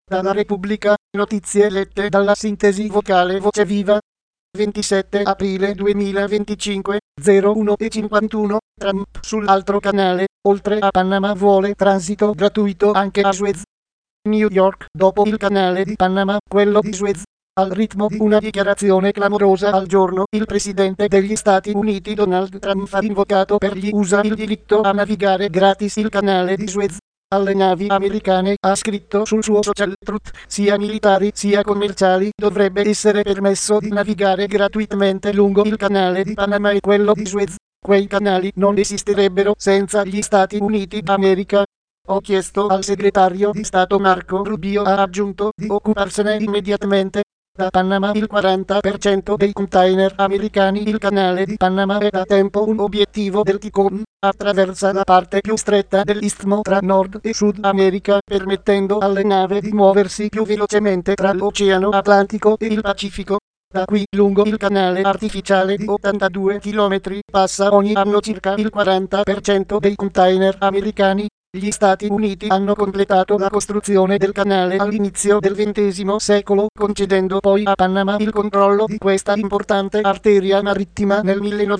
Dalla Repubblica, notizie lette dalla sintesi vocale Voce Viva. 27 aprile 2025, 01:51, Trump sull'altro canale, oltre a Panama vuole transito gratuito anche a Suez. New York, dopo il canale di Panama, quello di Suez. Al ritmo di una dichiarazione clamorosa al giorno, il presidente degli Stati Uniti Donald Trump ha invocato per gli USA il diritto a navigare gratis il canale di Suez. Alle navi americane, ha scritto sul suo social Truth, sia militari sia commerciali, dovrebbe essere permesso di navigare gratuitamente lungo il canale di Panama e quello di Suez. Quei canali non esisterebbero senza gli Stati Uniti d'America. Ho chiesto al segretario di Stato Marco Rubio, ha aggiunto, di occuparsene immediatamente. Da Panama il 40% dei container americani. Il canale di Panama è da tempo un obiettivo del TICOM. Attraversa la parte più stretta dell'istmo tra Nord e Sud America, permettendo alle navi di muoversi più velocemente tra l'Oceano Atlantico e il Pacifico. Da qui, lungo il canale artificiale di 82 km, passa ogni anno circa il 40% dei container americani. Gli Stati Uniti hanno completato la costruzione del canale all'inizio del XX secolo, concedendo poi a Panama il controllo di questa importante arteria marittima nel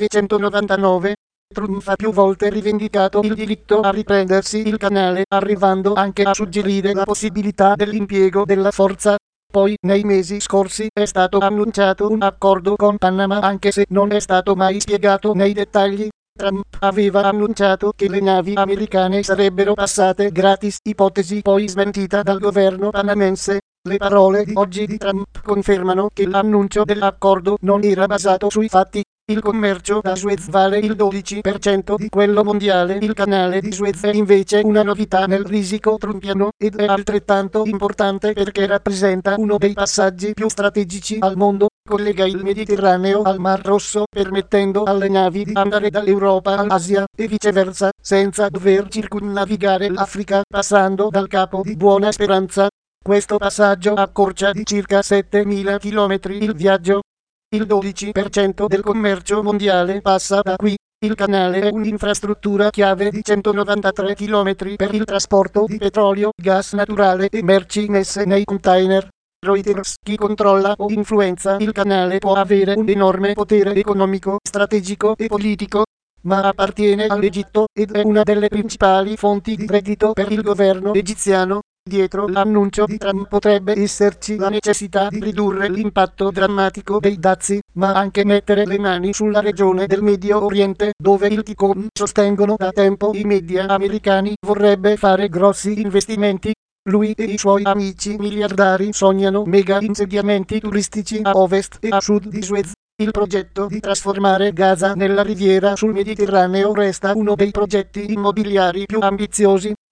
1999. Trump ha più volte rivendicato il diritto a riprendersi il canale, arrivando anche a suggerire la possibilità dell'impiego della forza. Poi, nei mesi scorsi, è stato annunciato un accordo con Panama, anche se non è stato mai spiegato nei dettagli. Trump aveva annunciato che le navi americane sarebbero passate gratis, ipotesi poi smentita dal governo panamense. Le parole di oggi di Trump confermano che l'annuncio dell'accordo non era basato sui fatti. Il commercio da Suez vale il 12% di quello mondiale. Il canale di Suez è invece una novità nel risico trumpiano, ed è altrettanto importante perché rappresenta uno dei passaggi più strategici al mondo. Collega il Mediterraneo al Mar Rosso, permettendo alle navi di andare dall'Europa all'Asia, e viceversa, senza dover circumnavigare l'Africa, passando dal Capo di Buona Speranza. Questo passaggio accorcia di circa 7.000 km il viaggio. Il 12% del commercio mondiale passa da qui. Il canale è un'infrastruttura chiave di 193 km per il trasporto di petrolio, gas naturale e merci messe nei container. Reuters: chi controlla o influenza il canale può avere un enorme potere economico, strategico e politico, ma appartiene all'Egitto, ed è una delle principali fonti di reddito per il governo egiziano. Dietro l'annuncio di Trump potrebbe esserci la necessità di ridurre l'impatto drammatico dei dazi, ma anche mettere le mani sulla regione del Medio Oriente, dove il TICOM sostengono da tempo i media americani. Vorrebbe fare grossi investimenti. Lui e i suoi amici miliardari sognano mega insediamenti turistici a ovest e a sud di Suez. Il progetto di trasformare Gaza nella riviera sul Mediterraneo resta uno dei progetti immobiliari più ambiziosi